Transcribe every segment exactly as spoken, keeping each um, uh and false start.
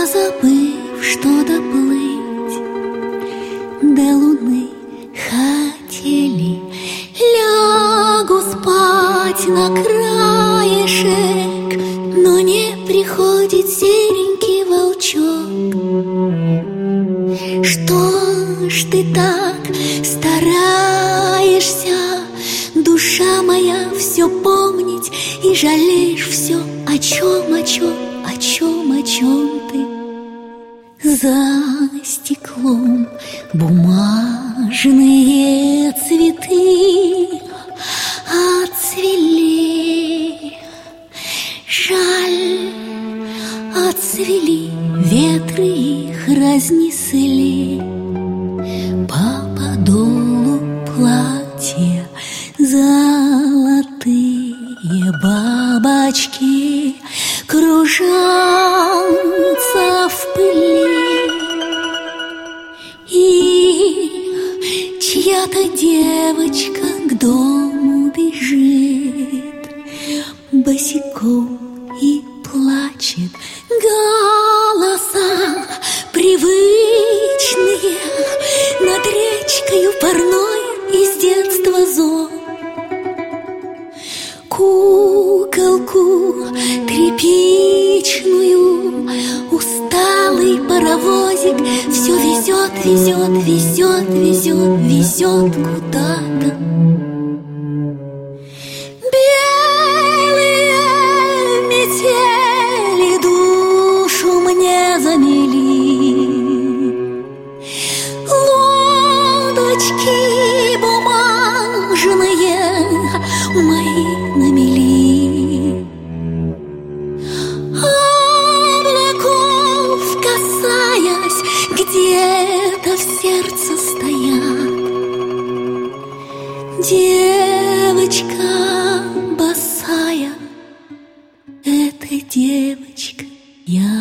Позабыв, что доплыть до луны хотели, лягу спать на краешек, но не приходит серенький волчок. Что ж ты так стараешься, душа моя, все помнить и жалеешь все? О чем, о чем, о чем, о чем ты? За стеклом бумажные цветы отцвели. Жаль, отцвели, ветры их разнесли. По подолу платья золотые бабочки кружатся в пыли. И чья-то девочка к дому бежит босиком и плачет. Голоса привычные над речкою парной из детства зов. Куколку тряпичную усталый паровозик все везет, везет, везет, везет, везет куда-то. Белые метели душу мне замели, лодочки бумажные мои намели. Облаков касаясь, где-то в сердце стоят. Девочка босая, это девочка я.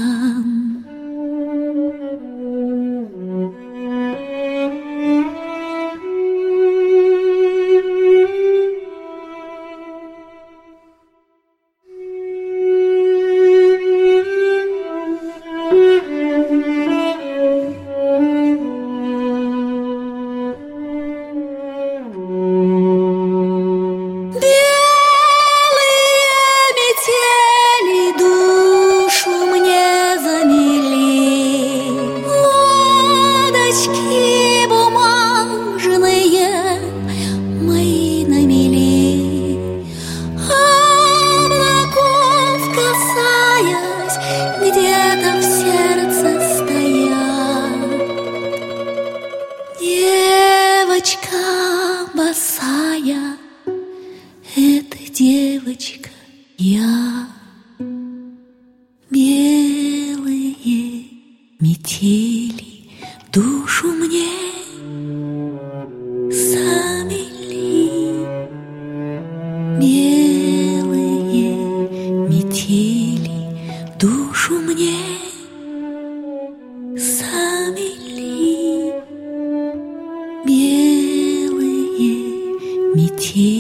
Девочка босая, это девочка я. Белые метели душу мне замели. Белые метели душу мне замели. Белые метели